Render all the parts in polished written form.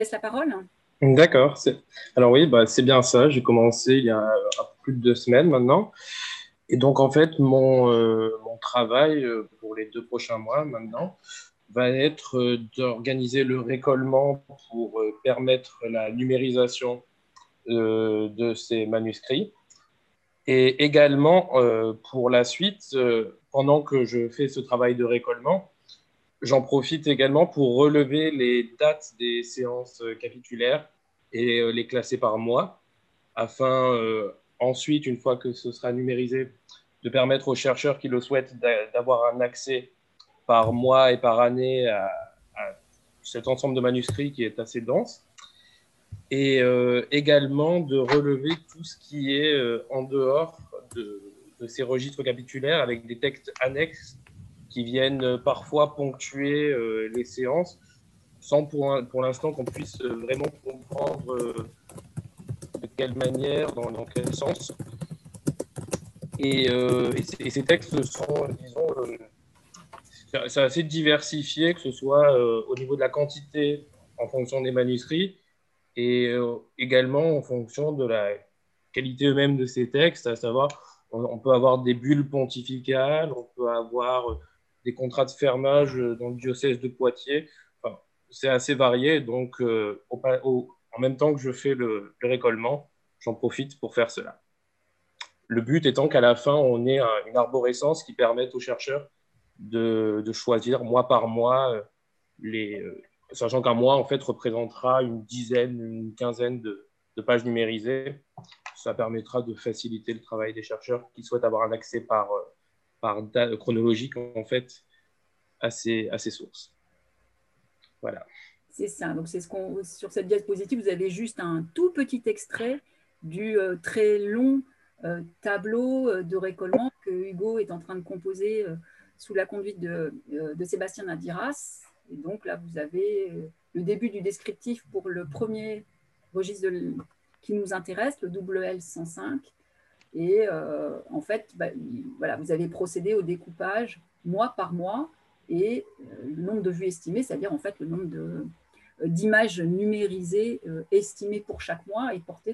laisse la parole. D'accord. Alors oui, c'est bien ça. J'ai commencé il y a plus de 2 semaines maintenant. Et donc en fait, mon travail pour les 2 prochains mois maintenant va être d'organiser le récollement pour permettre la numérisation de ces manuscrits. Et également, pour la suite, pendant que je fais ce travail de récollement, j'en profite également pour relever les dates des séances capitulaires et les classer par mois, afin ensuite, une fois que ce sera numérisé, de permettre aux chercheurs qui le souhaitent d'avoir un accès par mois et par année à cet ensemble de manuscrits qui est assez dense, et également de relever tout ce qui est en dehors de ces registres capitulaires avec des textes annexes qui viennent parfois ponctuer les séances sans pour l'instant qu'on puisse vraiment comprendre de quelle manière, dans quel sens. Et ces textes sont, disons, c'est assez diversifié, que ce soit au niveau de la quantité en fonction des manuscrits et également en fonction de la qualité eux-mêmes de ces textes, à savoir, on peut avoir des bulles pontificales, on peut avoir des contrats de fermage dans le diocèse de Poitiers. Enfin, c'est assez varié, donc en même temps que je fais le récollement, j'en profite pour faire cela. Le but étant qu'à la fin, on ait une arborescence qui permette aux chercheurs de choisir mois par mois, sachant qu'un mois en fait représentera une dizaine, une quinzaine de pages numérisées. Ça permettra de faciliter le travail des chercheurs qui souhaitent avoir un accès par date chronologique en fait à ces sources. Voilà. C'est ça. Donc, sur cette diapositive, vous avez juste un tout petit extrait du très long tableau de récollement que Hugo est en train de composer sous la conduite de Sébastien Nadiras. Et donc là, vous avez le début du descriptif pour le premier registre qui nous intéresse, le WL 105. Et en fait, voilà, vous avez procédé au découpage mois par mois et le nombre de vues estimées, c'est-à-dire en fait le nombre d'images numérisées estimées pour chaque mois et portées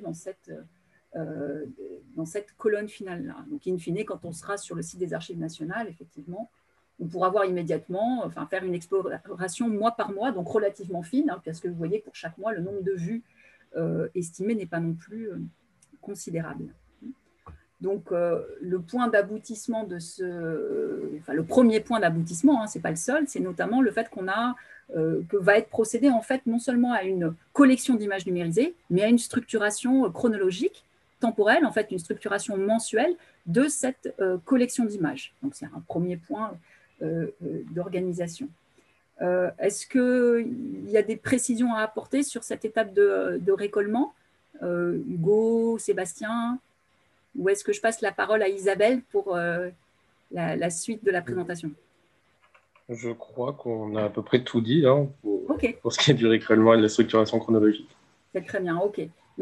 dans cette colonne finale-là. Donc, in fine, quand on sera sur le site des Archives nationales, effectivement, on pourra voir immédiatement, faire une exploration mois par mois, donc relativement fine, parce que vous voyez, pour chaque mois, le nombre de vues estimées n'est pas non plus considérable. Donc, le point d'aboutissement le premier point d'aboutissement, ce n'est pas le seul, c'est notamment le fait que va être procédé en fait non seulement à une collection d'images numérisées, mais à une structuration chronologique, temporelle, en fait une structuration mensuelle de cette collection d'images. Donc, c'est un premier point d'organisation. Est-ce qu'il y a des précisions à apporter sur cette étape de récollement Hugo, Sébastien, ou est-ce que je passe la parole à Isabelle pour la suite de la présentation? Je crois qu'on a à peu près tout dit hein, Ok, pour ce qui est du récollement et de la structuration chronologique. c'est très bien, ok.